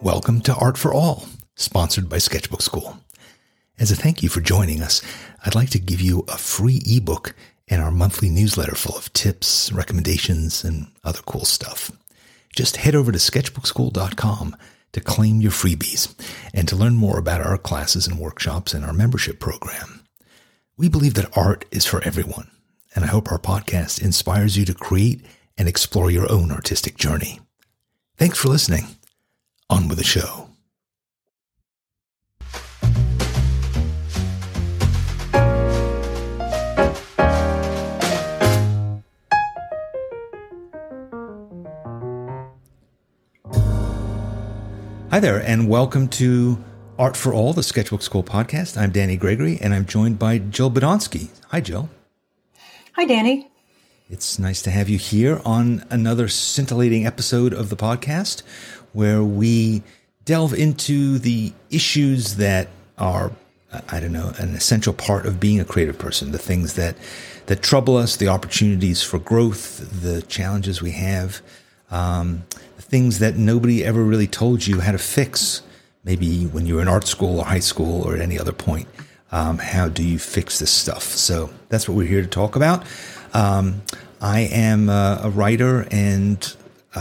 Welcome to Art for All, sponsored by Sketchbook School. As a thank you for joining us, I'd like to give you a free ebook and our monthly newsletter full of tips, recommendations, and other cool stuff. Just head over to sketchbookschool.com to claim your freebies and to learn more about our classes and workshops and our membership program. We believe that art is for everyone, and I hope our podcast inspires you to create and explore your own artistic journey. Thanks for listening. On with the show. Hi there, and welcome to Art for All, the Sketchbook School podcast. I'm Danny Gregory, and I'm joined by Jill Badonsky. Hi, Jill. Hi, Danny. It's nice to have you here on another scintillating episode of the podcast, where we delve into the issues that are, an essential part of being a creative person, the things that trouble us, the opportunities for growth, the challenges we have, the things that nobody ever really told you how to fix, maybe when you were in art school or high school or at any other point. How do you fix this stuff? So that's what we're here to talk about. I am a writer and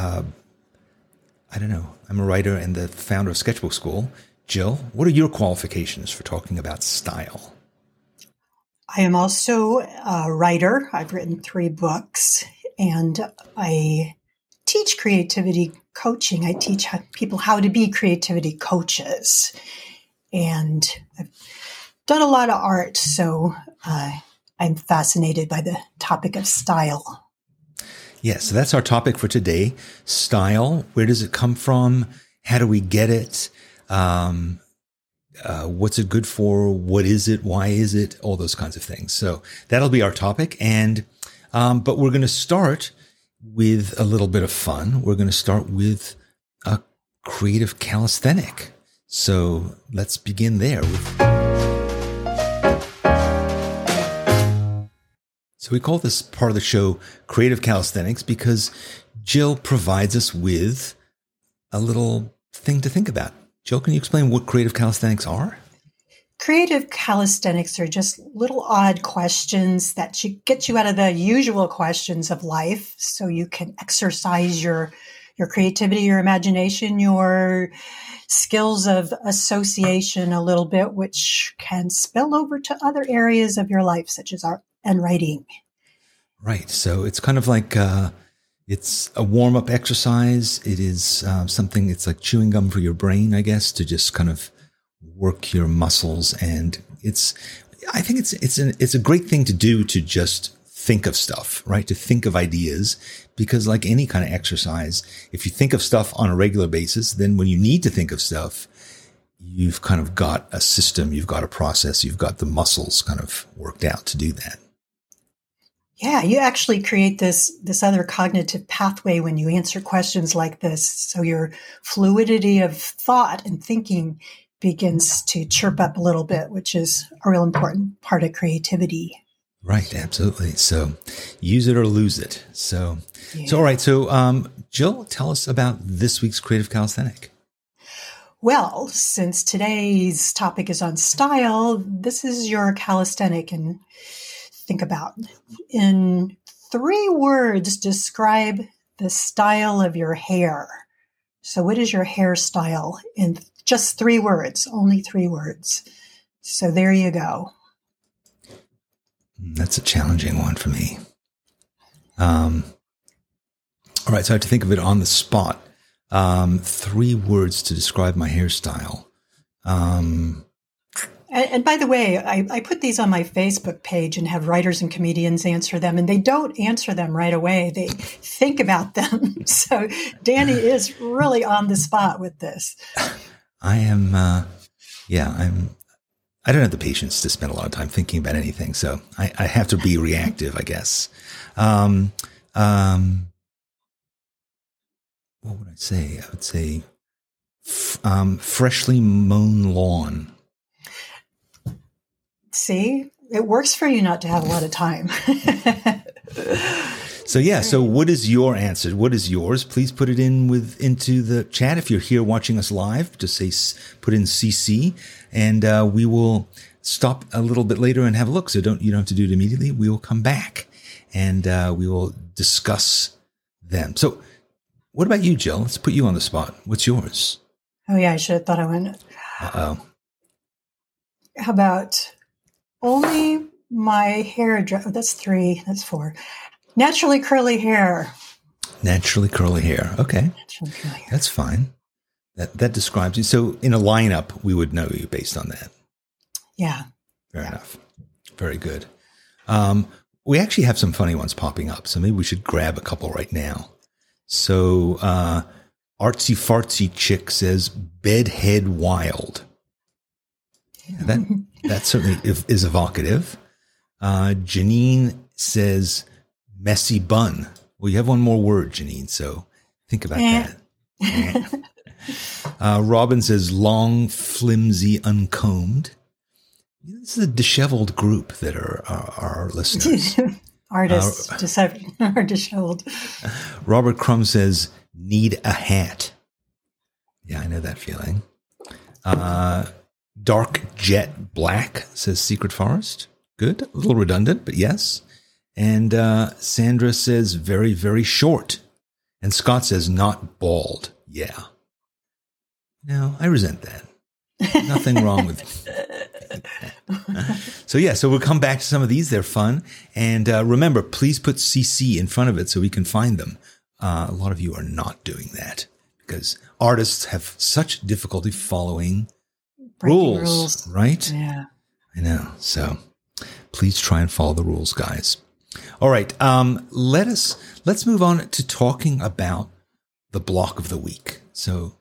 I'm a writer and the founder of Sketchbook School. Jill, what are your qualifications for talking about style? I am also a writer. I've written 3 books, and I teach creativity coaching. I teach people how to be creativity coaches. And I've done a lot of art, so I'm fascinated by the topic of style. Yeah, so that's our topic for today. Style. Where does it come from? How do we get it? What's it good for? What is it? Why is it? All those kinds of things. So that'll be our topic. And, but we're going to start with a little bit of fun. We're going to start with a creative calisthenic. So let's begin there So we call this part of the show Creative Calisthenics because Jill provides us with a little thing to think about. Jill, can you explain what creative calisthenics are? Creative calisthenics are just little odd questions that get you out of the usual questions of life so you can exercise your creativity, your imagination, your skills of association a little bit, which can spill over to other areas of your life, such as art and writing. Right. So it's kind of like it's a warm-up exercise. It is something, it's like chewing gum for your brain, I guess, to just kind of work your muscles. And I think it's a great thing to do, to just think of stuff, right? To think of ideas, because like any kind of exercise, if you think of stuff on a regular basis, then when you need to think of stuff, you've kind of got a system, you've got a process, you've got the muscles kind of worked out to do that. Yeah, you actually create this other cognitive pathway when you answer questions like this. So your fluidity of thought and thinking begins to chirp up a little bit, which is a real important part of creativity. Right, absolutely. So use it or lose it. So all right. So Jill, tell us about this week's Creative Calisthenic. Well, since today's topic is on style, this is your calisthenic, and think about. In 3 words, describe the style of your hair. So what is your hairstyle in just 3 words, only 3 words? So there you go. That's a challenging one for me. All right, so I have to think of it on the spot. 3 words to describe my hairstyle. And by the way, I put these on my Facebook page and have writers and comedians answer them, and they don't answer them right away. They think about them. So Danny is really on the spot with this. I am, I don't have the patience to spend a lot of time thinking about anything. So I have to be reactive, I guess. What would I say? I would say freshly mown lawn. See, it works for you not to have a lot of time. So yeah, so what is your answer? What is yours? Please put it into the chat. If you're here watching us live, just put in CC, and we will stop a little bit later and have a look. So you don't have to do it immediately. We will come back and we will discuss them. So what about you, Jill? Let's put you on the spot. What's yours? Oh yeah, I should have thought I went. Uh-oh. How about only my hair? That's 3. That's 4. Naturally curly hair. Naturally curly hair. Okay. Naturally curly hair. That's fine. That describes you. So in a lineup, we would know you based on that. Yeah. Fair enough. Very good. We actually have some funny ones popping up, so maybe we should grab a couple right now. So Artsy Fartsy Chick says bedhead wild. That certainly is evocative. Janine says messy bun. Well, you have one more word, Janine, so think about that. Robin says long, flimsy, uncombed. This is a disheveled group that are our listeners. Artists are disheveled. Robert Crum says need a hat. Yeah, I know that feeling. Dark Jet Black says Secret Forest. Good. A little redundant, but yes. And Sandra says very, very short. And Scott says not bald. Yeah. No, I resent that. Nothing wrong with So yeah, so we'll come back to some of these. They're fun. And remember, please put CC in front of it so we can find them. A lot of you are not doing that because artists have such difficulty following rules, right? Yeah. I know. So please try and follow the rules, guys. All right. Let's move on to talking about the block of the week. So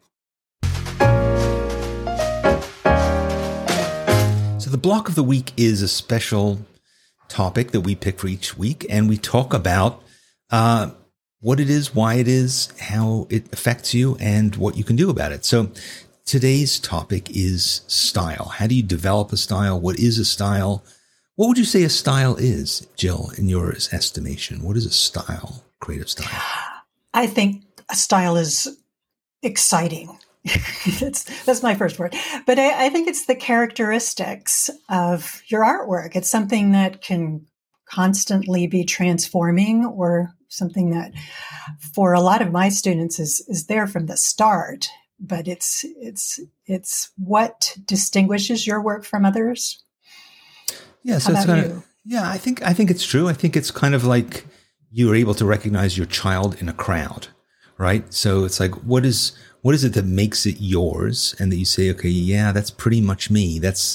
the block of the week is a special topic that we pick for each week, and we talk about what it is, why it is, how it affects you, and what you can do about it. So today's topic is style. How do you develop a style? What is a style? What would you say a style is, Jill, in your estimation? What is a style, creative style? I think a style is exciting. That's my first word. But I think it's the characteristics of your artwork. It's something that can constantly be transforming, or something that for a lot of my students is there from the start. But it's what distinguishes your work from others. Yeah, so it's kind of, yeah, I think it's true. I think it's kind of like you're able to recognize your child in a crowd, right? So it's like, what is it that makes it yours, and that you say, okay, yeah, that's pretty much me. That's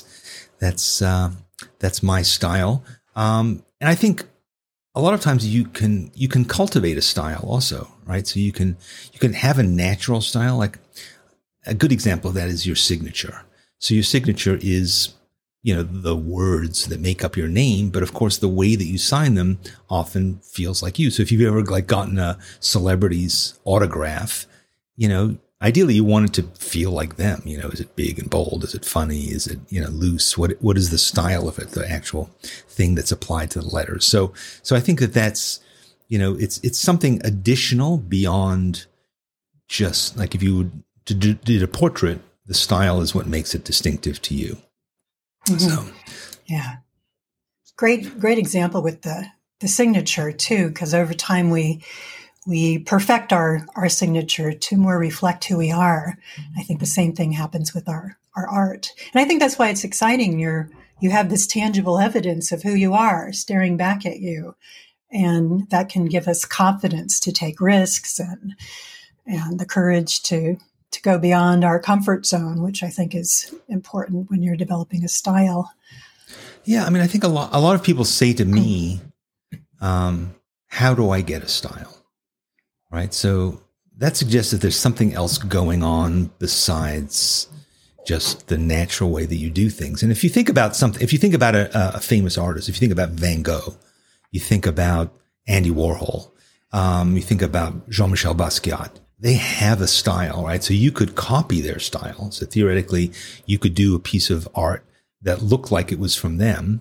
my style. And I think a lot of times you can cultivate a style also, right? So you can have a natural style. Like a good example of that is your signature. So your signature is, the words that make up your name, but of course the way that you sign them often feels like you. So if you've ever gotten a celebrity's autograph, ideally you want it to feel like them. Is it big and bold? Is it funny? Is it, loose? What is the style of it? The actual thing that's applied to the letters. So I think that's, it's something additional beyond just like if you did a portrait, the style is what makes it distinctive to you. Mm-hmm. So, yeah, great example with the signature too, because over time we perfect our signature to more reflect who we are. I think the same thing happens with our art. And I think that's why it's exciting. You have this tangible evidence of who you are staring back at you. And that can give us confidence to take risks and the courage to go beyond our comfort zone, which I think is important when you're developing a style. Yeah. I mean, I think a lot of people say to me, how do I get a style? Right. So that suggests that there's something else going on besides just the natural way that you do things. And if you think about a famous artist, if you think about Van Gogh, you think about Andy Warhol, you think about Jean-Michel Basquiat, they have a style, right? So you could copy their style. So theoretically, you could do a piece of art that looked like it was from them,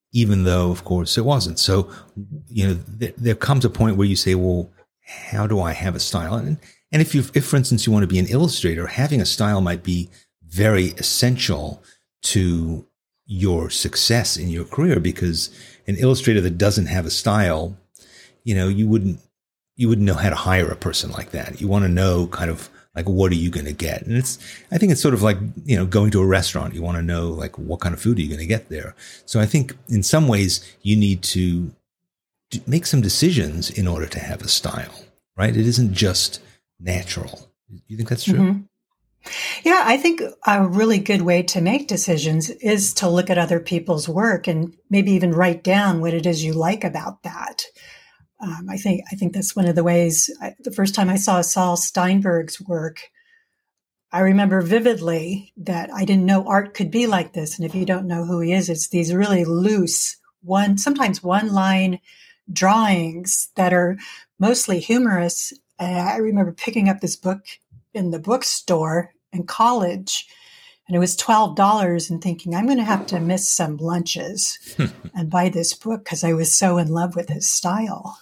even though, of course, it wasn't. So, there comes a point where you say, well, how do I have a style? And if, for instance, you want to be an illustrator, having a style might be very essential to your success in your career, because an illustrator that doesn't have a style, you wouldn't know how to hire a person like that. You want to know kind of like, what are you going to get? And I think it's sort of like, going to a restaurant. You want to know like, what kind of food are you going to get there? So I think in some ways you need to make some decisions in order to have a style, right? It isn't just natural. You think that's true? Mm-hmm. Yeah, I think a really good way to make decisions is to look at other people's work and maybe even write down what it is you like about that. I think that's one of the ways. The first time I saw Saul Steinberg's work, I remember vividly that I didn't know art could be like this. And if you don't know who he is, it's these really loose, sometimes one-line drawings that are mostly humorous. I remember picking up this book in the bookstore in college, and it was $12, and thinking, I'm going to have to miss some lunches and buy this book because I was so in love with his style.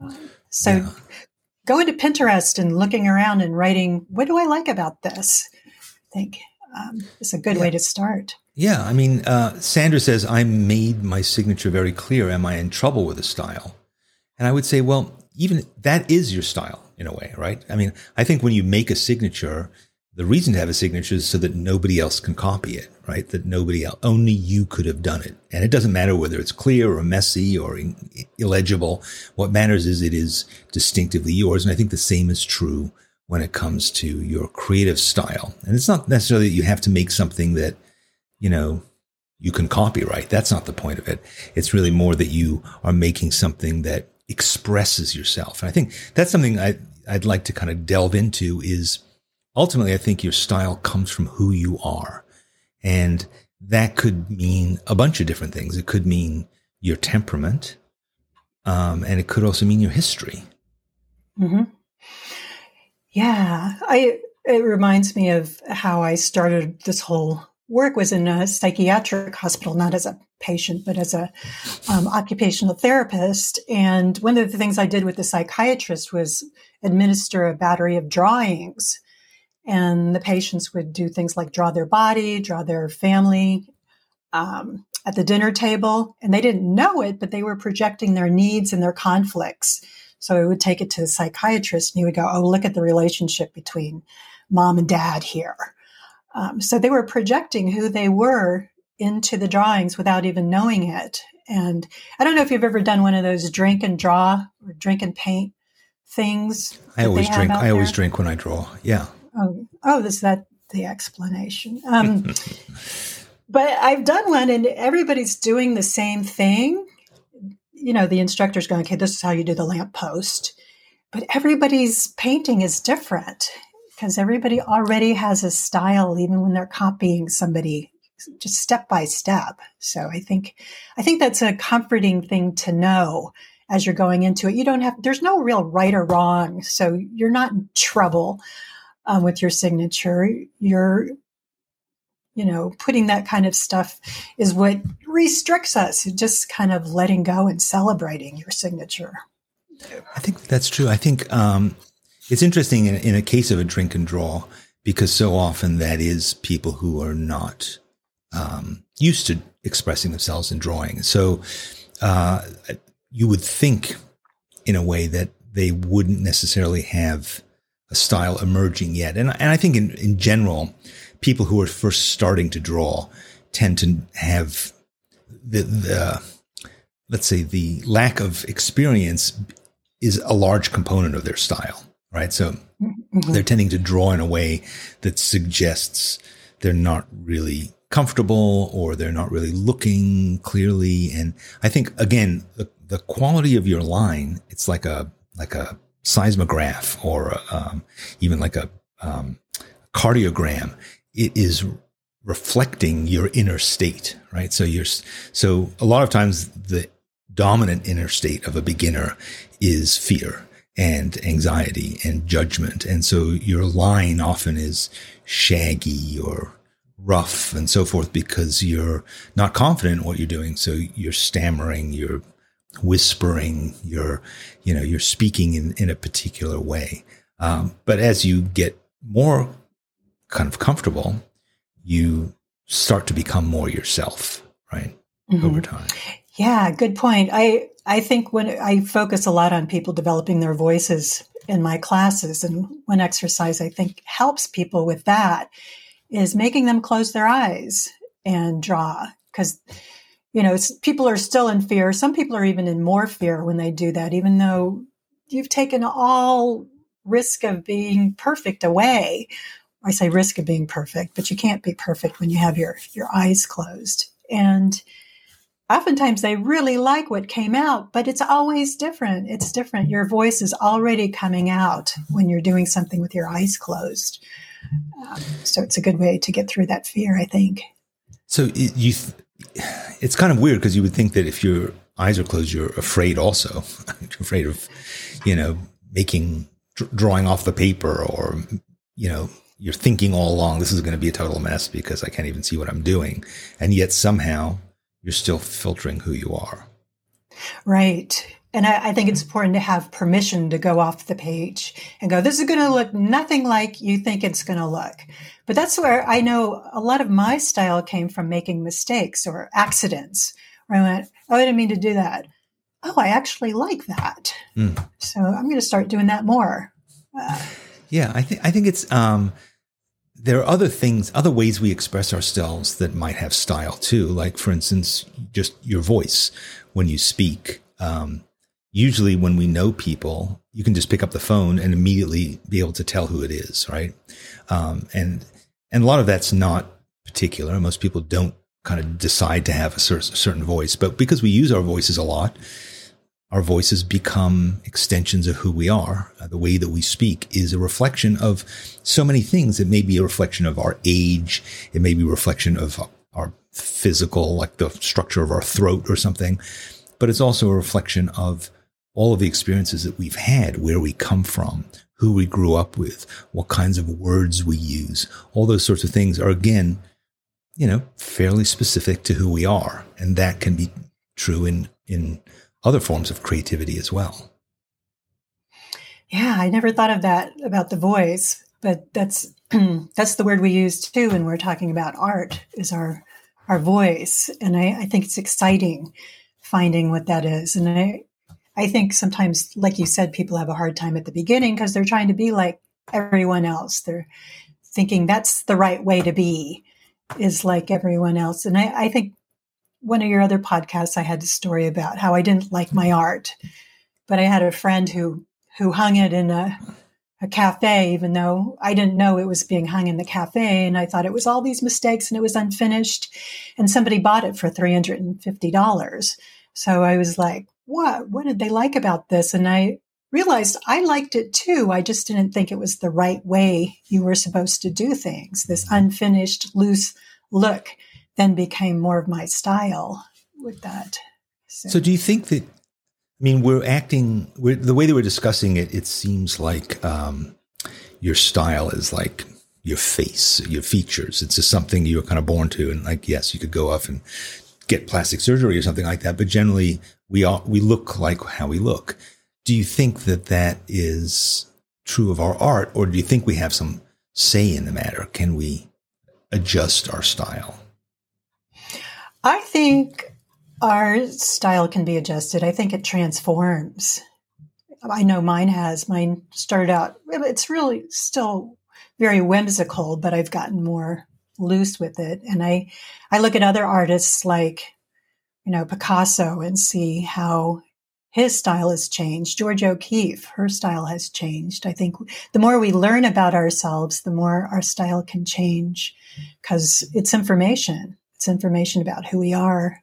Go into Pinterest and looking around and writing, what do I like about this? I think it's a good way to start. Yeah. I mean, Sandra says, I made my signature very clear. Am I in trouble with a style? And I would say, well, even that is your style in a way, right? I mean, I think when you make a signature, the reason to have a signature is so that nobody else can copy it, right? That nobody else, only you could have done it. And it doesn't matter whether it's clear or messy or illegible. What matters is it is distinctively yours. And I think the same is true when it comes to your creative style. And it's not necessarily that you have to make something that, you can copyright. That's not the point of it. It's really more that you are making something that expresses yourself. And I think that's something I'd like to kind of delve into is ultimately, I think your style comes from who you are. And that could mean a bunch of different things. It could mean your temperament. And it could also mean your history. Mm-hmm. Yeah. It reminds me of how I started this whole work was in a psychiatric hospital, not as a patient, but as a occupational therapist. And one of the things I did with the psychiatrist was administer a battery of drawings. And the patients would do things like draw their body, draw their family at the dinner table. And they didn't know it, but they were projecting their needs and their conflicts. So I would take it to the psychiatrist and he would go, oh, look at the relationship between mom and dad here. So they were projecting who they were into the drawings without even knowing it. And I don't know if you've ever done one of those drink and draw or drink and paint things. I always drink. I always drink when I draw. Yeah. Oh, is that the explanation? But I've done one and everybody's doing the same thing. The instructor's going, okay, this is how you do the lamppost. But everybody's painting is different because everybody already has a style, even when they're copying somebody, just step by step. So I think that's a comforting thing to know as you're going into it. There's no real right or wrong. So you're not in trouble with your signature. You're, putting that kind of stuff is what restricts us. Just kind of letting go and celebrating your signature. I think that's true. I think it's interesting in a case of a drink and draw, because so often that is people who are not used to expressing themselves in drawing. So you would think in a way that they wouldn't necessarily have a style emerging yet. And I think in general, people who are first starting to draw tend to have the let's say the lack of experience is a large component of their style, right? So they're tending to draw in a way that suggests they're not really comfortable or they're not really looking clearly. And I think, again, the quality of your line, it's like a seismograph or even like a cardiogram. It is reflecting your inner state, right? So a lot of times the dominant inner state of a beginner is fear and anxiety and judgment. And so your line often is shaggy or rough and so forth because you're not confident in what you're doing. So you're stammering, you're whispering, you're speaking in a particular way. But as you get more kind of comfortable, you start to become more yourself, right? Mm-hmm. Over time. Yeah, good point. I think when I focus a lot on people developing their voices in my classes, and one exercise I think helps people with that is making them close their eyes and draw. Because, people are still in fear. Some people are even in more fear when they do that, even though you've taken all risk of being perfect away. I say risk of being perfect, but you can't be perfect when you have your eyes closed. And oftentimes they really like what came out, but it's always different. It's different. Your voice is already coming out when you're doing something with your eyes closed. So it's a good way to get through that fear, I think. So it's kind of weird because you would think that if your eyes are closed, you're afraid also. You're afraid of, drawing off the paper, or, you're thinking all along, this is going to be a total mess because I can't even see what I'm doing. And yet somehow you're still filtering who you are. Right. And I think it's important to have permission to go off the page and go, this is going to look nothing like you think it's going to look. But that's where I know a lot of my style came from, making mistakes or accidents, where I went, I didn't mean to do that. Oh, I actually like that. So I'm going to start doing that more. Yeah, I think it's there are other ways we express ourselves that might have style too. Like, for instance, just your voice when you speak. Usually when we know people, you can just pick up the phone and immediately be able to tell who it is, right? And a lot of that's not particular. Most people don't kind of decide to have a certain voice, but because we use our voices a lot, our voices become extensions of who we are. The way that we speak is a reflection of so many things. It may be a reflection of our age. It may be a reflection of our physical, like the structure of our throat or something. But it's also a reflection of all of the experiences that we've had, where we come from, who we grew up with, what kinds of words we use. All those sorts of things are, again, fairly specific to who we are. And that can be true in other forms of creativity as well. Yeah, I never thought of that about the voice, but that's the word we use too when we're talking about art, is our voice. And I think it's exciting finding what that is. And I think sometimes, like you said, people have a hard time at the beginning because they're trying to be like everyone else. They're thinking that's the right way to be, is like everyone else. And I think one of your other podcasts, I had a story about how I didn't like my art, but I had a friend who hung it in a cafe, even though I didn't know it was being hung in the cafe. And I thought it was all these mistakes and it was unfinished. And somebody bought it for $350. So I was like, what did they like about this? And I realized I liked it too. I just didn't think it was the right way you were supposed to do things. This unfinished, loose look then became more of my style with that. So do you think that, the way that we're discussing it, it seems like your style is like your face, your features. It's just something you're kind of born to. And like, yes, you could go off and get plastic surgery or something like that. But generally, we look like how we look. Do you think that is true of our art, or do you think we have some say in the matter? Can we adjust our style? I think our style can be adjusted. I think it transforms. I know mine has. Mine started out, it's really still very whimsical, but I've gotten more loose with it. And I look at other artists like, Picasso, and see how his style has changed. George O'Keeffe, her style has changed. I think the more we learn about ourselves, the more our style can change, because it's information. It's information about who we are.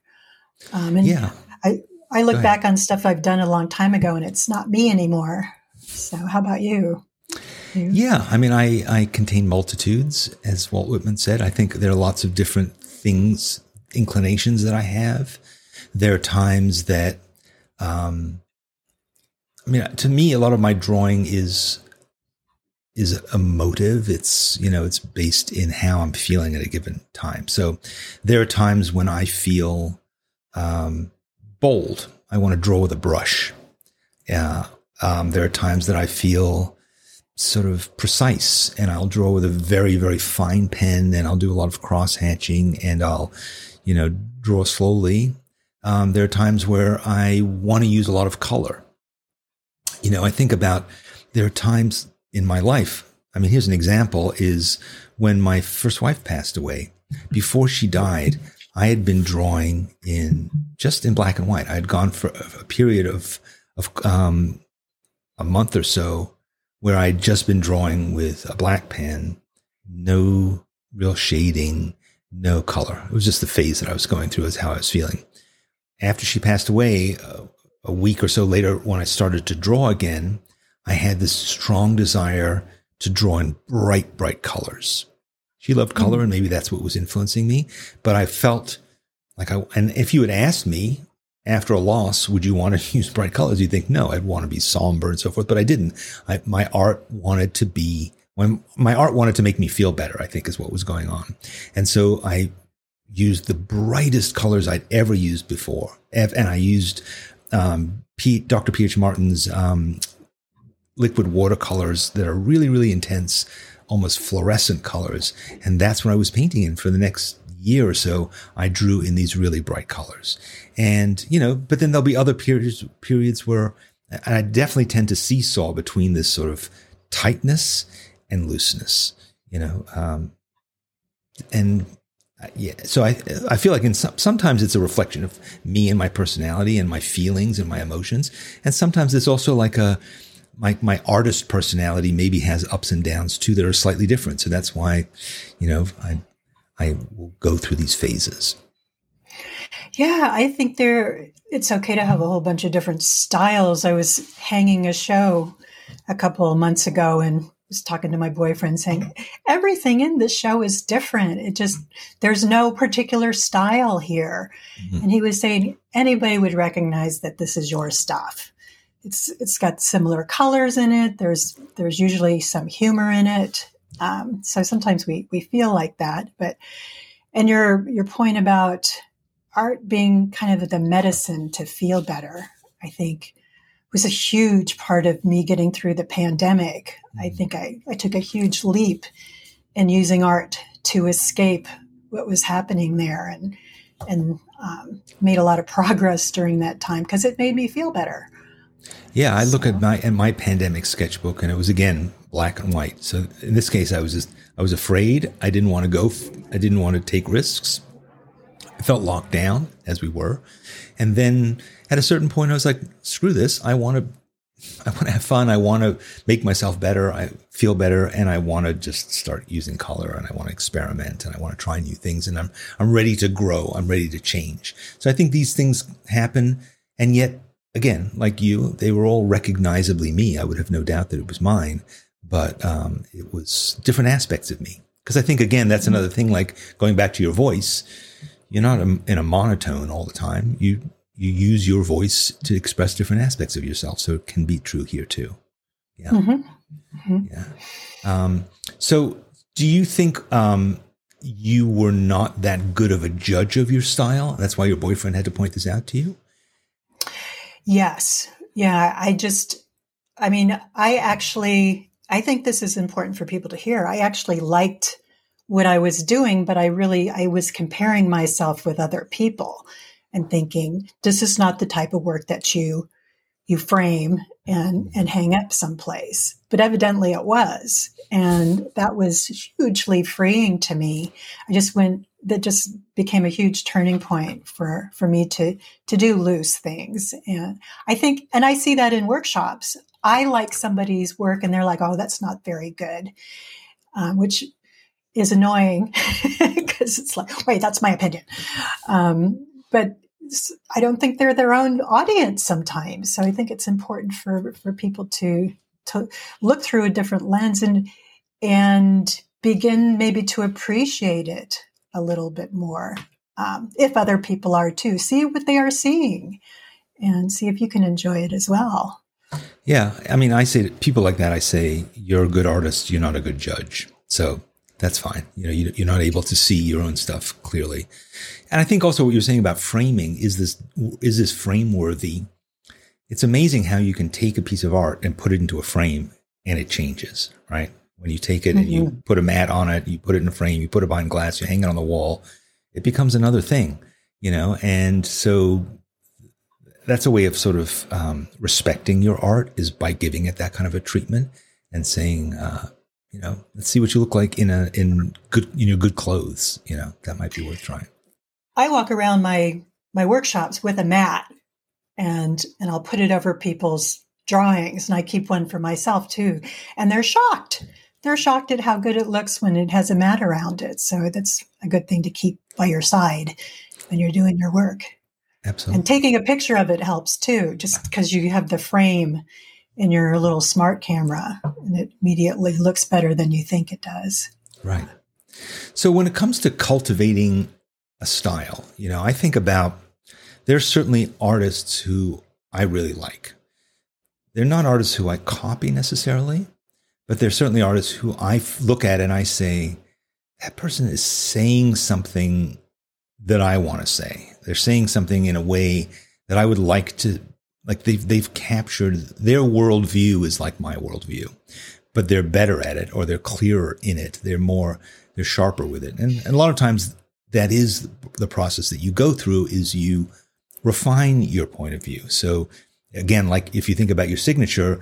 I look back on stuff I've done a long time ago, and it's not me anymore. So how about you? Yeah, I contain multitudes, as Walt Whitman said. I think there are lots of different things, inclinations that I have. There are times that, to me, a lot of my drawing is is emotive. It's, it's based in how I'm feeling at a given time. So there are times when I feel bold. I want to draw with a brush. There are times that I feel sort of precise, and I'll draw with a very, very fine pen, and I'll do a lot of cross hatching, and I'll, draw slowly. There are times where I want to use a lot of color. I think about, there are times in my life. I mean, here's an example, is when my first wife passed away. Before she died, I had been drawing just in black and white. I had gone for a period of a month or so where I'd just been drawing with a black pen, no real shading, no color. It was just the phase that I was going through, is how I was feeling. After she passed away, a week or so later, when I started to draw again, I had this strong desire to draw in bright, bright colors. She loved color, and maybe that's what was influencing me. But I felt like and if you had asked me after a loss, would you want to use bright colors? You'd think, no, I'd want to be somber and so forth. But I didn't. My art wanted to make me feel better, I think, is what was going on. And so I used the brightest colors I'd ever used before. And I used Dr. P.H. Martin's liquid watercolors that are really, really intense, almost fluorescent colors. And that's what I was painting in for the next year or so. I drew in these really bright colors. And, but then there'll be other periods where, and I definitely tend to seesaw between this sort of tightness and looseness, so I feel like sometimes it's a reflection of me and my personality and my feelings and my emotions. And sometimes it's also like my artist personality maybe has ups and downs too that are slightly different. So that's why, I will go through these phases. Yeah, I think it's okay to have a whole bunch of different styles. I was hanging a show a couple of months ago and was talking to my boyfriend saying, everything in this show is different. There's no particular style here. Mm-hmm. And he was saying, anybody would recognize that this is your stuff. It's got similar colors in it. There's usually some humor in it. So sometimes we feel like that, and your point about art being kind of the medicine to feel better, I think was a huge part of me getting through the pandemic. I think I took a huge leap in using art to escape what was happening there, and made a lot of progress during that time because it made me feel better. Yeah, I look at my pandemic sketchbook, and it was again black and white. So in this case, I was afraid. I didn't want to go. I didn't want to take risks. I felt locked down, as we were, and then at a certain point, I was like, "Screw this! I want to have fun. I want to make myself better. I feel better, and I want to just start using color, and I want to experiment, and I want to try new things. And I'm ready to grow. I'm ready to change. So I think these things happen, and yet." Again, like you, they were all recognizably me. I would have no doubt that it was mine, but it was different aspects of me. Because I think, again, that's another thing, like going back to your voice, you're not in a monotone all the time. You use your voice to express different aspects of yourself. So it can be true here too. Yeah. Mm-hmm. Mm-hmm. Yeah. So do you think you were not that good of a judge of your style? That's why your boyfriend had to point this out to you? Yes. Yeah. I think this is important for people to hear. I actually liked what I was doing, but I was comparing myself with other people and thinking, this is not the type of work that you frame and hang up someplace. But evidently it was. And that was hugely freeing to me. That just became a huge turning point for me to do loose things. And I think, and I see that in workshops. I like somebody's work and they're like, oh, that's not very good, which is annoying because it's like, wait, that's my opinion. But I don't think they're their own audience sometimes. So I think it's important for people to look through a different lens and begin maybe to appreciate it a little bit more. If other people are too, see what they are seeing and see if you can enjoy it as well. Yeah. I mean, I say to people like that, I say, you're a good artist. You're not a good judge. So that's fine. You're not able to see your own stuff clearly. And I think also what you're saying about framing is this frame worthy? It's amazing how you can take a piece of art and put it into a frame and it changes, right? When you take it and you put a mat on it, you put it in a frame, you put it behind glass, you hang it on the wall, it becomes another thing, and so that's a way of sort of respecting your art is by giving it that kind of a treatment and saying, let's see what you look like in good clothes. That might be worth trying. I walk around my workshops with a mat and I'll put it over people's drawings, and I keep one for myself too. And they're shocked. They're shocked at how good it looks when it has a mat around it. So that's a good thing to keep by your side when you're doing your work. Absolutely. And taking a picture of it helps too, just because you have the frame in your little smart camera and it immediately looks better than you think it does. Right. So when it comes to cultivating a style, I think about, there's certainly artists who I really like. They're not artists who I copy necessarily, but they're certainly artists who I look at and I say, that person is saying something that I want to say. They're saying something in a way that I would like to, like they've captured, their worldview is like my worldview, but they're better at it or they're clearer in it. They're sharper with it. And a lot of times that is the process that you go through, is you refine your point of view. So again, like if you think about your signature,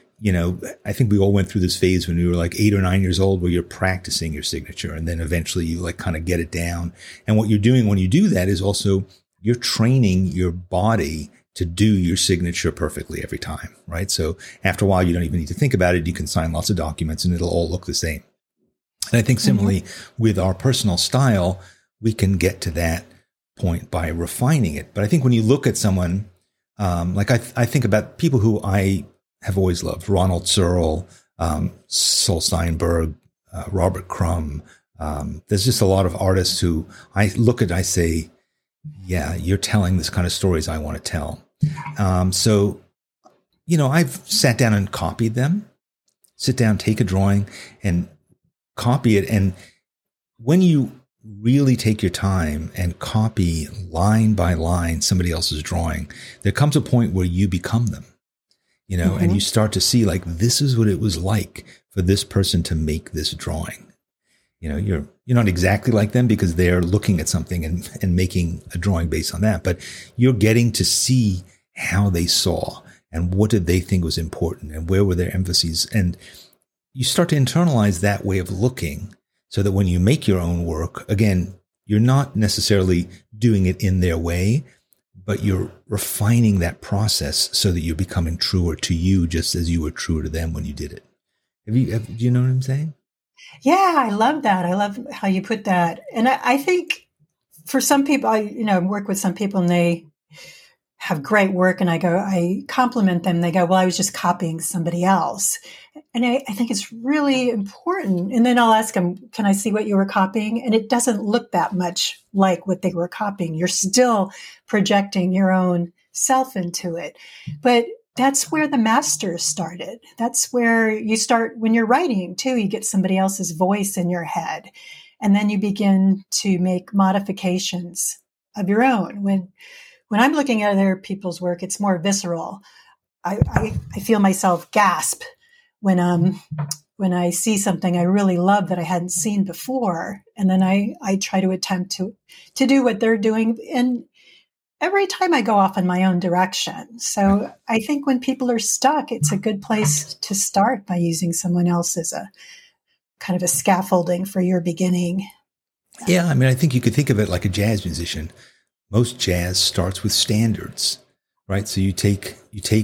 I think we all went through this phase when we were like 8 or 9 years old where you're practicing your signature and then eventually you like kind of get it down. And what you're doing when you do that is also you're training your body to do your signature perfectly every time, right? So after a while, you don't even need to think about it. You can sign lots of documents and it'll all look the same. And I think similarly with our personal style, we can get to that point by refining it. But I think when you look at someone, like I think about people who I have always loved, Ronald Searle, Saul Steinberg, Robert Crumb. There's just a lot of artists who I look at, I say, yeah, you're telling this kind of stories I want to tell. So, I've sat down and copied them, sit down, take a drawing and copy it. And when you really take your time and copy line by line somebody else's drawing, there comes a point where you become them, and you start to see like, this is what it was like for this person to make this drawing. You're not exactly like them because they're looking at something and making a drawing based on that, but you're getting to see how they saw and what did they think was important and where were their emphases. And you start to internalize that way of looking so that when you make your own work, again, you're not necessarily doing it in their way, but you're refining that process so that you're becoming truer to you just as you were truer to them when you did it. Do you know what I'm saying? Yeah, I love that. I love how you put that. And I think for some people, I work with some people and they have great work and I compliment them. They go, well, I was just copying somebody else. And I think it's really important. And then I'll ask them, can I see what you were copying? And it doesn't look that much like what they were copying. You're still projecting your own self into it. But that's where the masters started. That's where you start when you're writing too. You get somebody else's voice in your head. And then you begin to make modifications of your own. When I'm looking at other people's work, it's more visceral. I feel myself gasp when I see something I really love that I hadn't seen before. And then I try to attempt to do what they're doing. And every time I go off in my own direction. So I think when people are stuck, it's a good place to start by using someone else as a kind of a scaffolding for your beginning. Yeah. I mean, I think you could think of it like a jazz musician. Most jazz starts with standards, right? So you take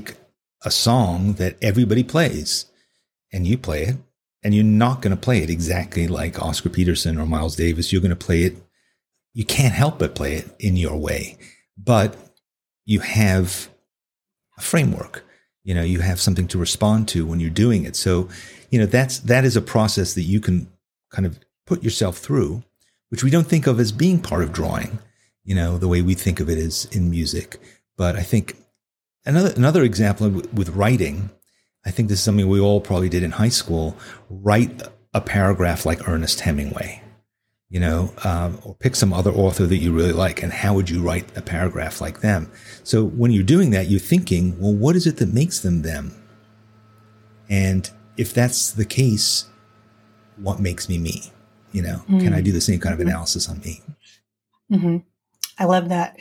a song that everybody plays and you play it, and you're not going to play it exactly like Oscar Peterson or Miles Davis. You're going to play it. You can't help but play it in your way, but you have a framework. You have something to respond to when you're doing it. So, that is a process that you can kind of put yourself through, which we don't think of as being part of drawing, the way we think of it is in music. But I think another example with writing, I think this is something we all probably did in high school, write a paragraph like Ernest Hemingway, or pick some other author that you really like, and how would you write a paragraph like them? So when you're doing that, you're thinking, well, what is it that makes them them? And if that's the case, what makes me me? Can I do the same kind of analysis on me? Mm-hmm. I love that.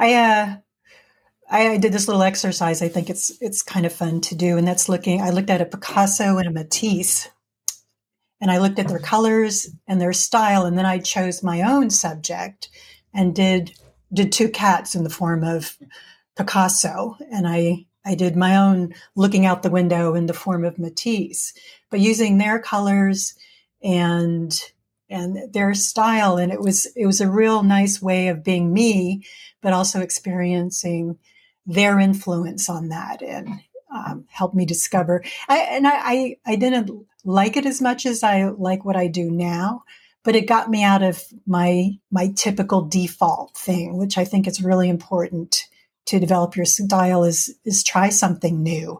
I did this little exercise. I think it's kind of fun to do. And that's I looked at a Picasso and a Matisse, and I looked at their colors and their style. And then I chose my own subject and did two cats in the form of Picasso. And I did my own looking out the window in the form of Matisse, but using their colors and their style. And it was a real nice way of being me, but also experiencing their influence on that, and helped me discover. I didn't like it as much as I like what I do now, but it got me out of my typical default thing, which I think is really important to develop your style, is try something new,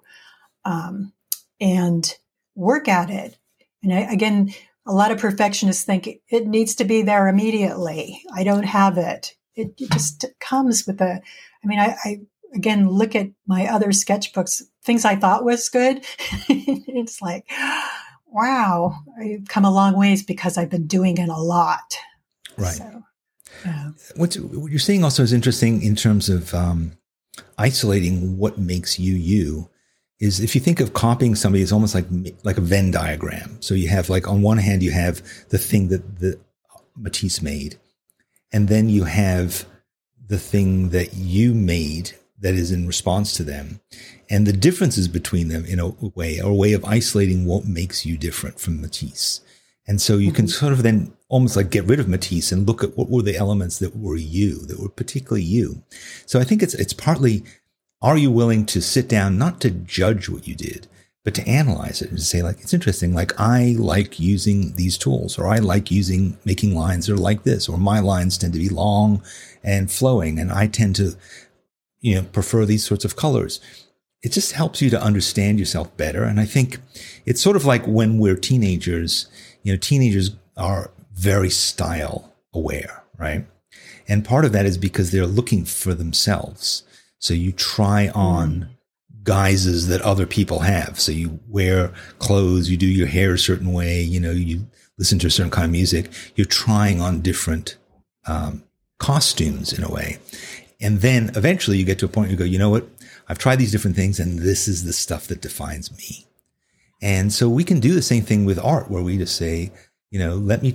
and work at it. And again, a lot of perfectionists think it needs to be there immediately. I don't have it. It just comes with I again, look at my other sketchbooks, things I thought was good. It's like, wow, I've come a long ways because I've been doing it a lot. Right. So, yeah. What you're saying also is interesting in terms of isolating what makes you. Is if you think of copying somebody, it's almost like a Venn diagram. So you have, like, on one hand, you have the thing that Matisse made, and then you have the thing that you made that is in response to them, and the differences between them in a way of isolating what makes you different from Matisse. And so you can sort of then almost like get rid of Matisse and look at what were the elements that were you, that were particularly you. So I think it's partly, are you willing to sit down, not to judge what you did, but to analyze it and to say, like, it's interesting. Like, I like using these tools, or I like making lines that are like this, or my lines tend to be long and flowing, and I tend to, prefer these sorts of colors. It just helps you to understand yourself better. And I think it's sort of like when we're teenagers, teenagers are very style aware, right? And part of that is because they're looking for themselves. So you try on guises that other people have. So you wear clothes, you do your hair a certain way, you listen to a certain kind of music. You're trying on different costumes in a way. And then eventually you get to a point where you go, you know what? I've tried these different things, and this is the stuff that defines me. And so we can do the same thing with art, where we just say, let me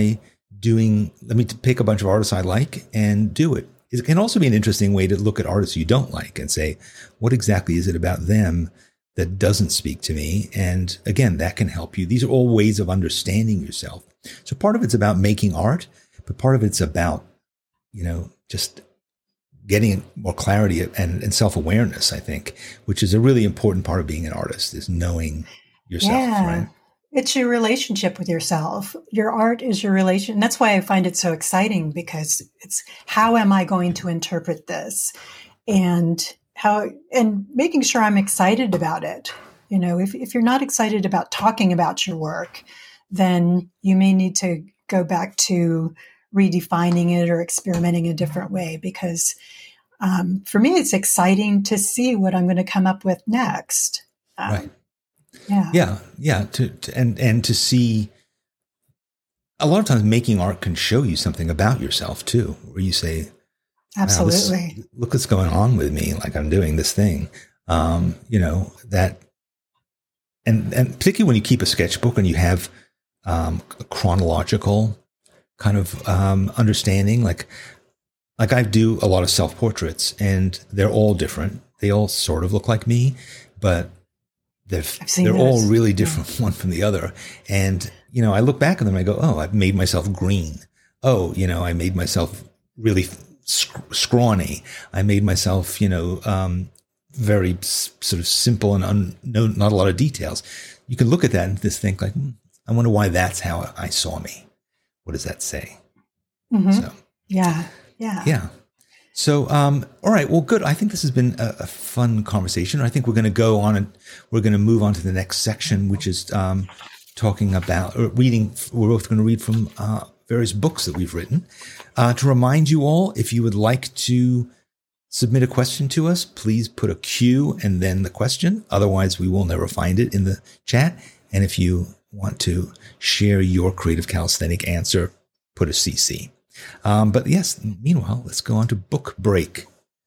pick a bunch of artists I like and do it. It can also be an interesting way to look at artists you don't like and say, what exactly is it about them that doesn't speak to me? And again, that can help you. These are all ways of understanding yourself. So part of it's about making art, but part of it's about, just getting more clarity and self-awareness, I think, which is a really important part of being an artist, is knowing yourself, right? It's your relationship with yourself. Your art is your relation. That's why I find it so exciting, because it's, how am I going to interpret this? And making sure I'm excited about it. If you're not excited about talking about your work, then you may need to go back to redefining it or experimenting a different way, because for me, it's exciting to see what I'm going to come up with next. Right. Yeah. And to see, a lot of times making art can show you something about yourself too, where you say, absolutely, wow, look what's going on with me. Like, I'm doing this thing, that, and particularly when you keep a sketchbook and you have a chronological kind of understanding, like I do a lot of self-portraits, and they're all different. They all sort of look like me, but they're all really different one from the other. And, I look back at them and I go, oh, I've made myself green. Oh, I made myself really scrawny. I made myself, very sort of simple and not a lot of details. You can look at that and just think, like, I wonder why that's how I saw me. What does that say? Mm-hmm. So, yeah. So, all right. Well, good. I think this has been a fun conversation. I think we're going to go on and we're going to move on to the next section, which is talking about reading. We're both going to read from various books that we've written. To remind you all, if you would like to submit a question to us, please put a Q and then the question. Otherwise, we will never find it in the chat. And if you want to share your creative calisthenic answer, put a CC. But yes, meanwhile, let's go on to book break.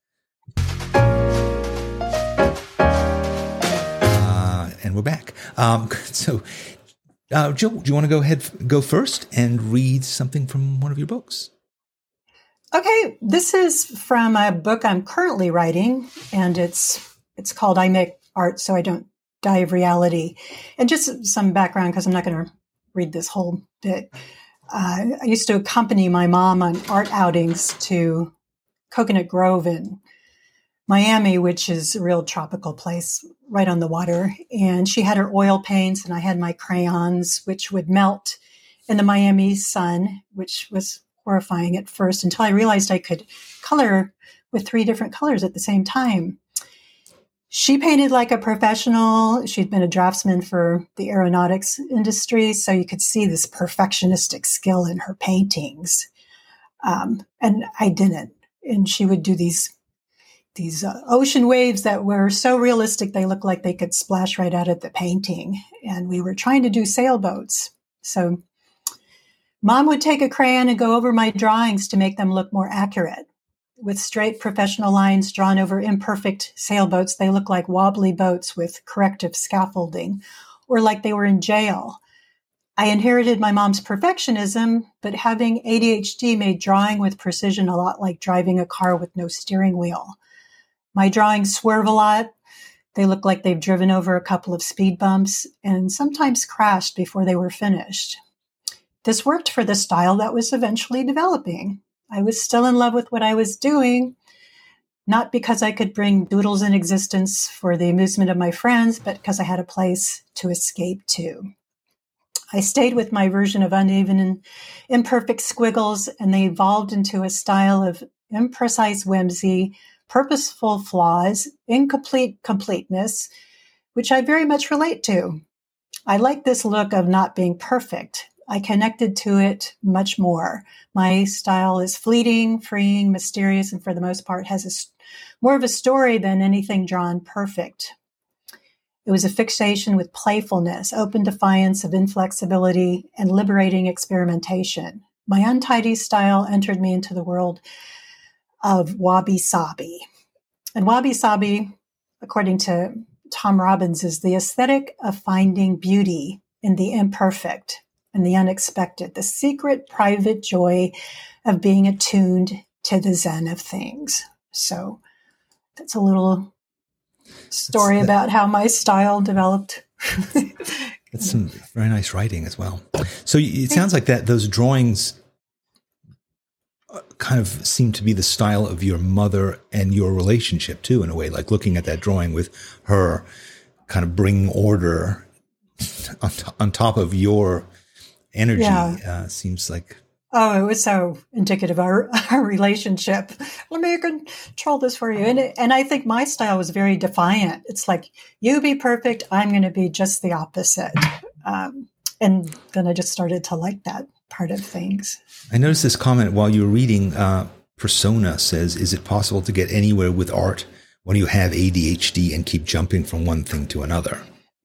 And we're back. So, Jill, do you want to go first and read something from one of your books? Okay, this is from a book I'm currently writing, and it's called I Make Art So I Don't Die of Reality. And just some background, because I'm not going to read this whole bit. I used to accompany my mom on art outings to Coconut Grove in Miami, which is a real tropical place right on the water. And she had her oil paints and I had my crayons, which would melt in the Miami sun, which was horrifying at first until I realized I could color with 3 different colors at the same time. She painted like a professional. She'd been a draftsman for the aeronautics industry, so you could see this perfectionistic skill in her paintings. And I didn't. And she would do these ocean waves that were so realistic they looked like they could splash right out of the painting. And we were trying to do sailboats. So Mom would take a crayon and go over my drawings to make them look more accurate. With straight professional lines drawn over imperfect sailboats, they look like wobbly boats with corrective scaffolding, or like they were in jail. I inherited my mom's perfectionism, but having ADHD made drawing with precision a lot like driving a car with no steering wheel. My drawings swerve a lot. They look like they've driven over a couple of speed bumps and sometimes crashed before they were finished. This worked for the style that was eventually developing. I was still in love with what I was doing, not because I could bring doodles in existence for the amusement of my friends, but because I had a place to escape to. I stayed with my version of uneven and imperfect squiggles, and they evolved into a style of imprecise whimsy, purposeful flaws, incomplete completeness, which I very much relate to. I like this look of not being perfect. I connected to it much more. My style is fleeting, freeing, mysterious, and for the most part has more of a story than anything drawn perfect. It was a fixation with playfulness, open defiance of inflexibility, and liberating experimentation. My untidy style entered me into the world of wabi-sabi. And wabi-sabi, according to Tom Robbins, is the aesthetic of finding beauty in the imperfect and the unexpected, the secret, private joy of being attuned to the Zen of things. So that's a little story about how my style developed. That's some very nice writing as well. So it sounds like that those drawings kind of seem to be the style of your mother and your relationship too, in a way, like looking at that drawing with her kind of bringing order on top of your energy. Seems like. Oh, it was so indicative of our relationship. Let me control this for you. And I think my style was very defiant. It's like, you be perfect, I'm going to be just the opposite. And then I just started to like that part of things. I noticed this comment while you were reading. Persona says, is it possible to get anywhere with art when you have ADHD and keep jumping from one thing to another?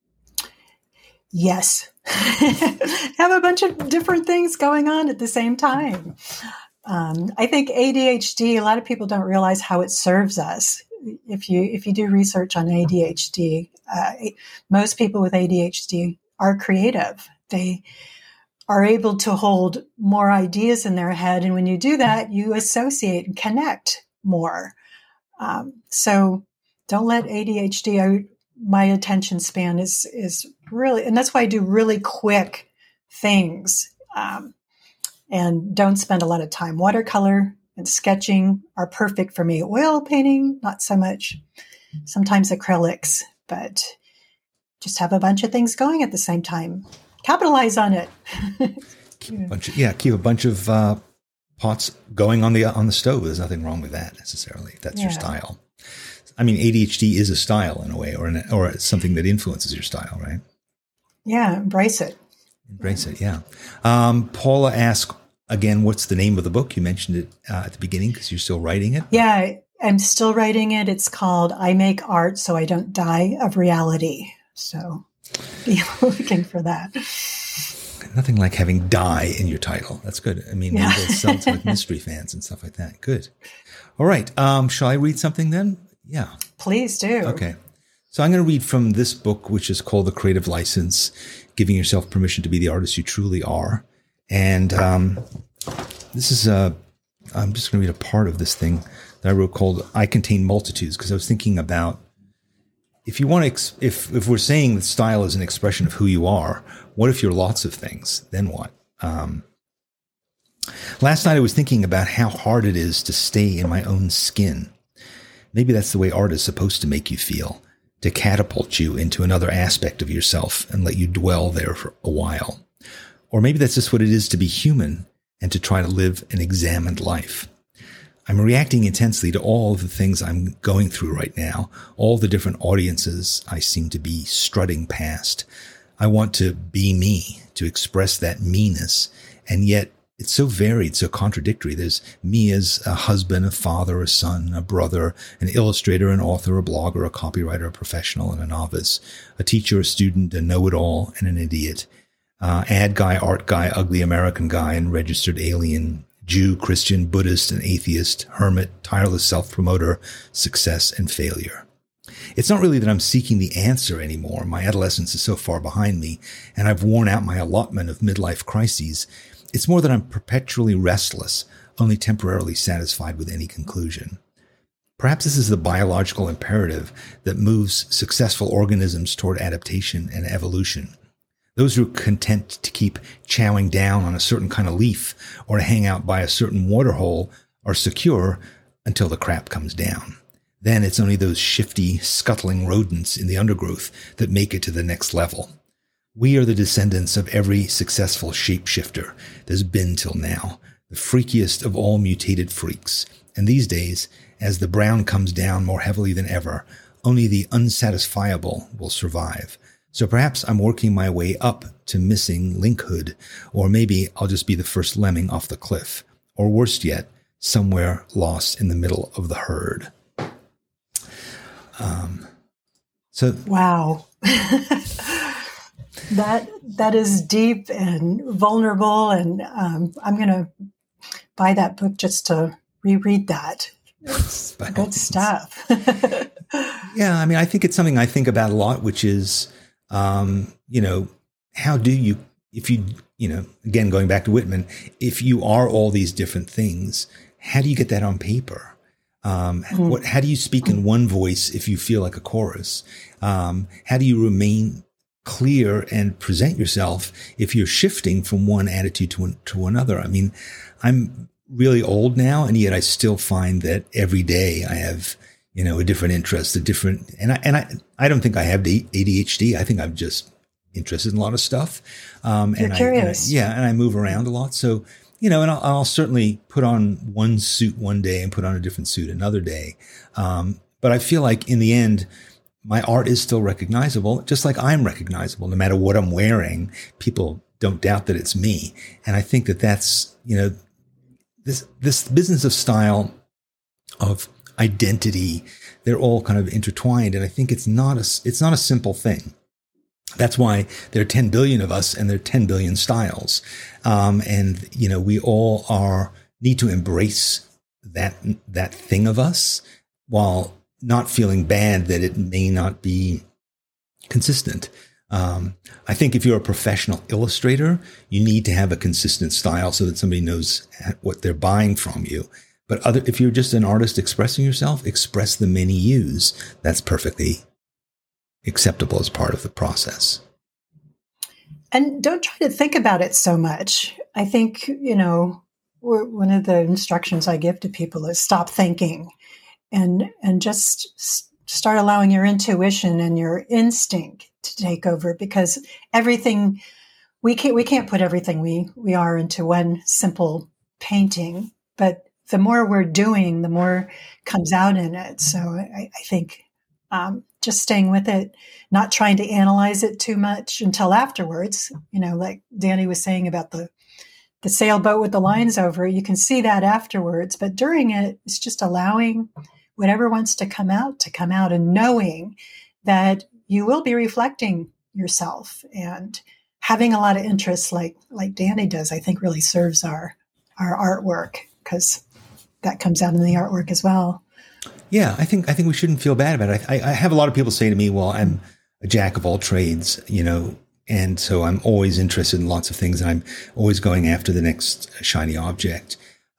Yes. Have a bunch of different things going on at the same time. I think ADHD, a lot of people don't realize how it serves us. If you do research on ADHD, most people with ADHD are creative. They are able to hold more ideas in their head. And when you do that, you associate and connect more. So don't let ADHD, my attention span is really, and that's why I do really quick things. And don't spend a lot of time. Watercolor and sketching are perfect for me. Oil painting, not so much. Sometimes acrylics, but just have a bunch of things going at the same time. Capitalize on it. Keep a bunch of pots going on the stove. There's nothing wrong with that necessarily. If that's your style. I mean, ADHD is a style in a way, or it's something that influences your style, right? Yeah, embrace it. Embrace it, yeah. Paula asked, again, what's the name of the book? You mentioned it at the beginning because you're still writing it. Yeah, I'm still writing it. It's called I Make Art So I Don't Die of Reality. So be looking for that. Nothing like having die in your title. That's good. I mean, maybe it'll sell to like mystery fans and stuff like that. Good. All right. Shall I read something then? Yeah. Please do. Okay. So I'm going to read from this book, which is called The Creative License, Giving Yourself Permission to Be the Artist You Truly Are. And this is I'm just going to read a part of this thing that I wrote called I Contain Multitudes, because I was thinking about if you want to, if we're saying that style is an expression of who you are, what if you're lots of things? Then what? Last night I was thinking about how hard it is to stay in my own skin. Maybe that's the way art is supposed to make you feel, to catapult you into another aspect of yourself and let you dwell there for a while. Or maybe that's just what it is to be human and to try to live an examined life. I'm reacting intensely to all of the things I'm going through right now, all the different audiences I seem to be strutting past. I want to be me, to express that me-ness, and yet it's so varied, so contradictory. There's me as a husband, a father, a son, a brother, an illustrator, an author, a blogger, a copywriter, a professional, and a novice, a teacher, a student, a know-it-all, and an idiot, ad guy, art guy, ugly American guy, and registered alien, Jew, Christian, Buddhist, and atheist, hermit, tireless self-promoter, success, and failure. It's not really that I'm seeking the answer anymore. My adolescence is so far behind me, and I've worn out my allotment of midlife crises. It's more that I'm perpetually restless, only temporarily satisfied with any conclusion. Perhaps this is the biological imperative that moves successful organisms toward adaptation and evolution. Those who are content to keep chowing down on a certain kind of leaf or to hang out by a certain waterhole are secure until the crap comes down. Then it's only those shifty, scuttling rodents in the undergrowth that make it to the next level. We are the descendants of every successful shapeshifter there's been till now, the freakiest of all mutated freaks. And these days, as the brown comes down more heavily than ever, only the unsatisfiable will survive. So perhaps I'm working my way up to missing linkhood, or maybe I'll just be the first lemming off the cliff, or worse yet, somewhere lost in the middle of the herd. Wow. That is deep and vulnerable, and I'm going to buy that book just to reread that. It's good stuff. Yeah, I mean, I think it's something I think about a lot, which is, how do you, if you, again, going back to Whitman, if you are all these different things, how do you get that on paper? How do you speak in one voice if you feel like a chorus? How do you remain clear and present yourself if you're shifting from one attitude to another? I mean, I'm really old now, and yet I still find that every day I have, a different interest, I don't think I have the ADHD. I think I'm just interested in a lot of stuff. You're curious. And I move around a lot. So, and I'll certainly put on one suit one day and put on a different suit another day. But I feel like in the end, my art is still recognizable, just like I'm recognizable. No matter what I'm wearing, people don't doubt that it's me. And I think that that's, this business of style, of identity, they're all kind of intertwined. And I think it's not a simple thing. That's why there are 10 billion of us and there are 10 billion styles. We all need to embrace that thing of us while not feeling bad that it may not be consistent. I think if you're a professional illustrator, you need to have a consistent style so that somebody knows what they're buying from you. But if you're just an artist expressing yourself, express the many yous. That's perfectly acceptable as part of the process. And don't try to think about it so much. I think, one of the instructions I give to people is stop thinking and just start allowing your intuition and your instinct to take over, because everything, we can't put everything we are into one simple painting, but the more we're doing, the more comes out in it. So I think just staying with it, not trying to analyze it too much until afterwards, like Danny was saying about the sailboat with the lines over it, you can see that afterwards. But during it, it's just allowing whatever wants to come out and knowing that you will be reflecting yourself and having a lot of interests like Danny does, I think really serves our artwork, because that comes out in the artwork as well. Yeah, I think we shouldn't feel bad about it. I have a lot of people say to me, well, I'm a jack of all trades, and so I'm always interested in lots of things, and I'm always going after the next shiny object.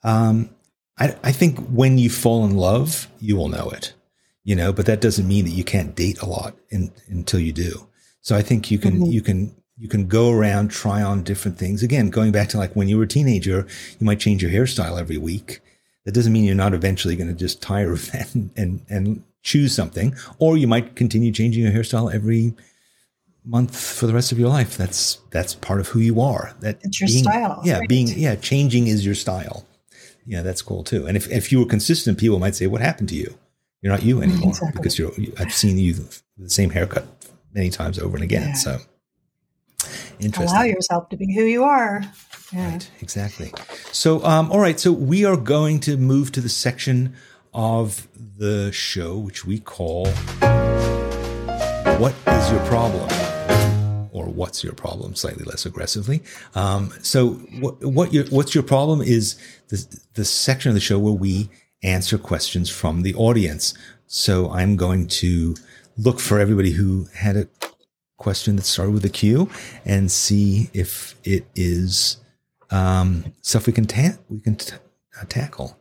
I think when you fall in love, you will know it, but that doesn't mean that you can't date a lot until you do. So I think you can go around, try on different things. Again, going back to like when you were a teenager, you might change your hairstyle every week. That doesn't mean you're not eventually going to just tire of that and choose something, or you might continue changing your hairstyle every month for the rest of your life. That's part of who you are. It's your style. Yeah. Right? Changing is your style. Yeah. That's cool too. And if you were consistent, people might say, what happened to you? You're not you anymore. Exactly. Because I've seen you with the same haircut many times over and again. Yeah. So interesting. Allow yourself to be who you are. Yeah. Right, exactly. So, all right. So we are going to move to the section of the show which we call "What is your problem?" or "What's your problem?" slightly less aggressively. So, what's your problem is the section of the show where we answer questions from the audience. So, I'm going to look for everybody who had a question that started with a Q and see if it is stuff we can tackle.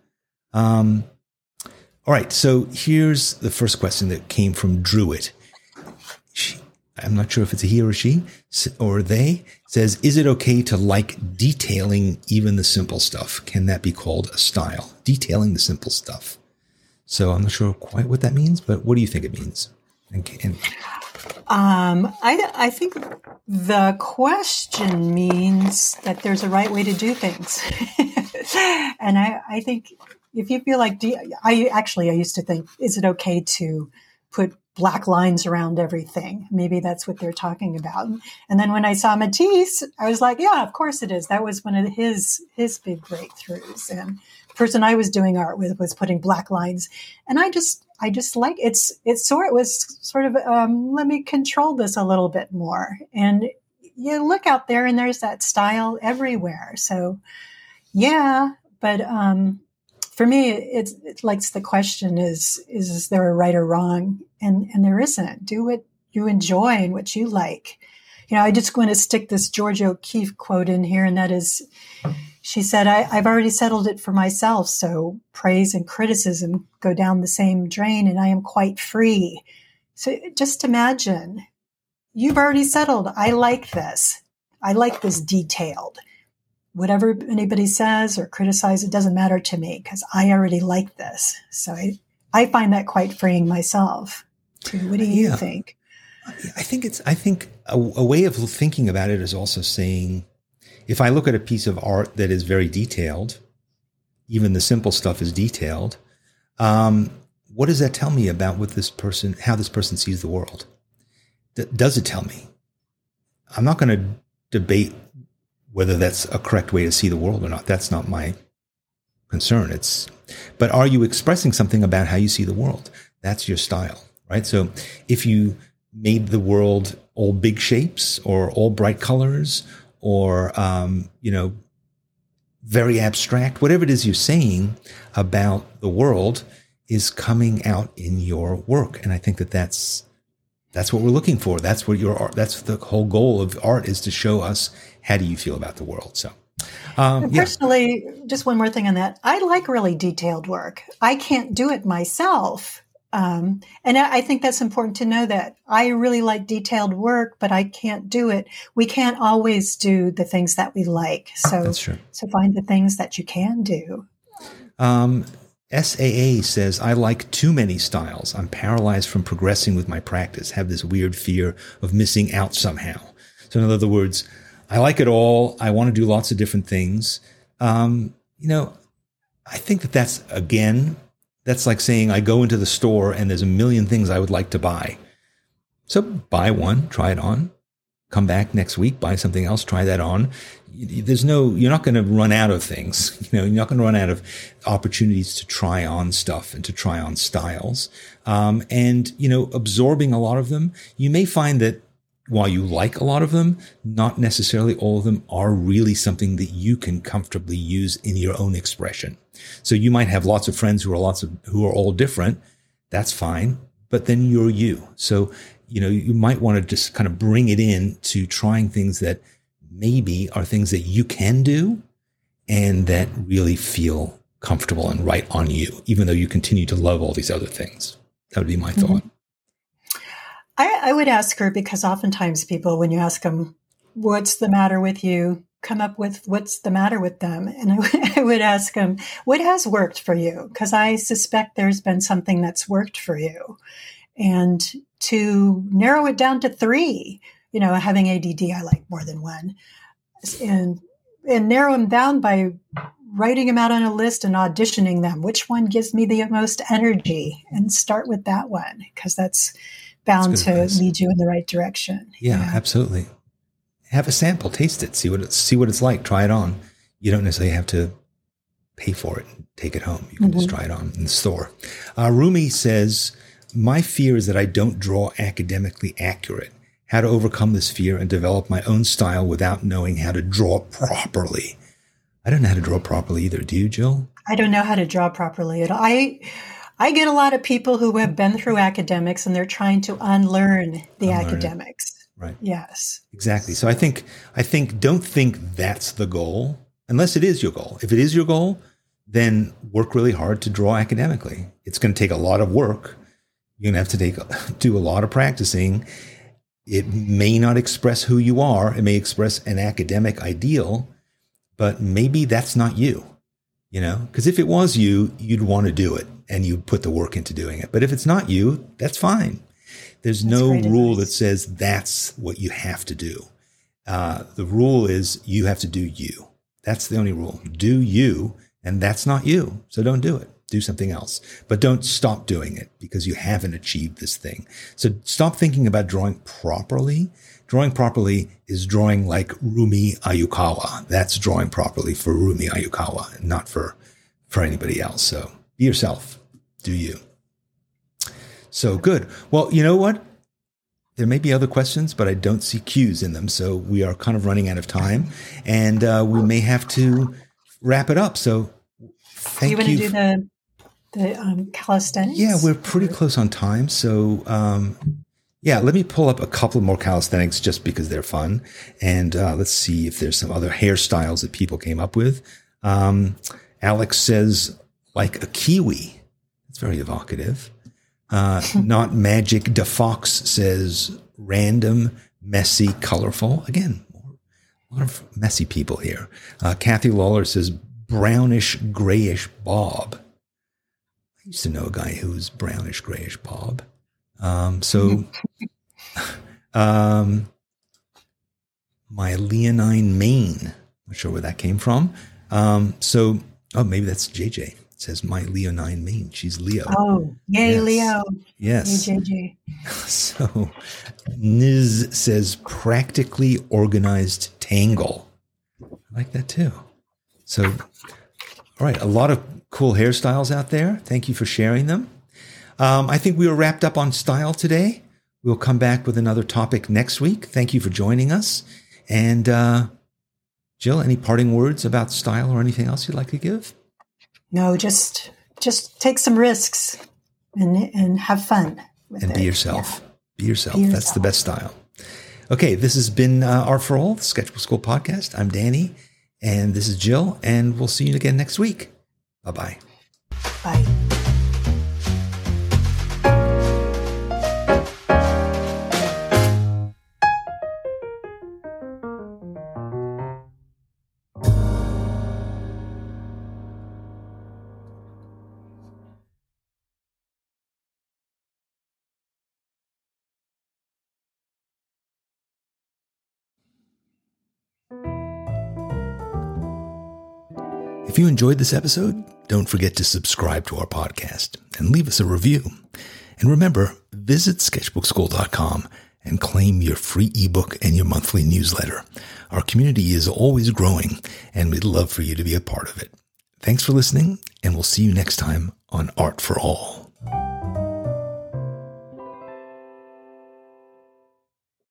All right. So here's the first question that came from Druid. I'm not sure if it's a he or she or they. Says, is it okay to like detailing even the simple stuff? Can that be called a style? Detailing the simple stuff. So I'm not sure quite what that means, but what do you think it means? I think the question means that there's a right way to do things. And I think if you feel like, I used to think, is it okay to put black lines around everything? Maybe that's what they're talking about. And then when I saw Matisse, I was like, yeah, of course it is. That was one of his big breakthroughs. And the person I was doing art with was putting black lines. And I just like it was sort of, let me control this a little bit more. And you look out there and there's that style everywhere. So yeah, but, for me, it's like the question is there a right or wrong? And there isn't. Do what you enjoy and what you like. I just want to stick this Georgia O'Keeffe quote in here, and that is, she said, I've already settled it for myself, so praise and criticism go down the same drain, and I am quite free. So just imagine, you've already settled. I like this. I like this detailed. Whatever anybody says or criticizes, it doesn't matter to me because I already like this. So I find that quite freeing myself too. What do you think? I think a way of thinking about it is also saying, if I look at a piece of art that is very detailed, even the simple stuff is detailed, what does that tell me about how this person sees the world? Does it tell me? I'm not going to debate whether that's a correct way to see the world or not. That's not my concern. But are you expressing something about how you see the world? That's your style, right? So if you made the world all big shapes or all bright colors or, very abstract, whatever it is you're saying about the world is coming out in your work. And I think that's what we're looking for. That's what that's the whole goal of art, is to show us, how do you feel about the world? So, personally, just one more thing on that. I like really detailed work. I can't do it myself. And I think that's important to know, that I really like detailed work, but I can't do it. We can't always do the things that we like. So, that's true. So find the things that you can do. SAA says, I like too many styles. I'm paralyzed from progressing with my practice, have this weird fear of missing out somehow. So in other words, I like it all. I want to do lots of different things. I think that's, again, that's like saying I go into the store and there's a million things I would like to buy. So buy one, try it on, come back next week, buy something else, try that on. You're not going to run out of things. You're not going to run out of opportunities to try on stuff and to try on styles. And absorbing a lot of them, you may find that while you like a lot of them, not necessarily all of them are really something that you can comfortably use in your own expression. So you might have lots of friends who are all different. That's fine. But then you're you. So, you might want to just kind of bring it in to trying things that maybe are things that you can do and that really feel comfortable and right on you, even though you continue to love all these other things. That would be my thought. I would ask her, because oftentimes people, when you ask them, what's the matter with you, come up with what's the matter with them. And I would ask them, what has worked for you? Because I suspect there's been something that's worked for you. And to narrow it down to 3, having ADD, I like more than one, and narrow them down by writing them out on a list and auditioning them. Which one gives me the most energy? And start with that one, because that's bound to lead you in the right direction. Yeah, absolutely. Have a sample, taste it, see what it's like, try it on. You don't necessarily have to pay for it and take it home. You can just try it on in the store. Rumi says, my fear is that I don't draw academically accurate. How to overcome this fear and develop my own style without knowing how to draw properly. I don't know how to draw properly either. Do you, Jill? I don't know how to draw properly at all. I get a lot of people who have been through academics and they're trying to unlearn the academics. Right. Yes. Exactly. So I think don't think that's the goal, unless it is your goal. If it is your goal, then work really hard to draw academically. It's going to take a lot of work. You're going to have to do a lot of practicing. It may not express who you are. It may express an academic ideal, but maybe that's not you, because if it was you, you'd want to do it and you'd put the work into doing it. But if it's not you, that's fine. There's no rule that says that's what you have to do. The rule is you have to do you. That's the only rule. Do you, and that's not you. So don't do it. Do something else. But don't stop doing it because you haven't achieved this thing. So stop thinking about drawing properly. Drawing properly is drawing like Rumi Ayukawa. That's drawing properly for Rumi Ayukawa, not for anybody else. So be yourself. Do you. So good. Well, you know what? There may be other questions, but I don't see cues in them. So we are kind of running out of time, and we may have to wrap it up. So thank you. Do you want to do the calisthenics? Yeah, we're pretty close on time. So let me pull up a couple more calisthenics just because they're fun. And let's see if there's some other hairstyles that people came up with. Alex says, like a kiwi. It's very evocative. Not Magic Da Fox says random, messy, colorful. Again, a lot of messy people here. Kathy Lawler says brownish, grayish bob. I used to know a guy who was brownish, grayish bob. My leonine mane. Not sure where that came from. Maybe that's JJ. It says my leonine mane. She's Leo. Oh, yay, yes. Leo. Yes. Yay, JJ. So Niz says practically organized tangle. I like that too. So, all right. A lot of cool hairstyles out there. Thank you for sharing them. I think we are wrapped up on style today. We'll come back with another topic next week. Thank you for joining us. And Jill, any parting words about style or anything else you'd like to give? No, just take some risks and have fun with and it. Be yourself. Yeah. Be yourself. That's the best style. Okay, this has been Art for All, the Sketchbook School podcast. I'm Danny, and this is Jill, and we'll see you again next week. Bye-bye. Bye. If you enjoyed this episode, don't forget to subscribe to our podcast and leave us a review. And remember, visit sketchbookschool.com and claim your free ebook and your monthly newsletter. Our community is always growing, and we'd love for you to be a part of it. Thanks for listening, and we'll see you next time on Art for All.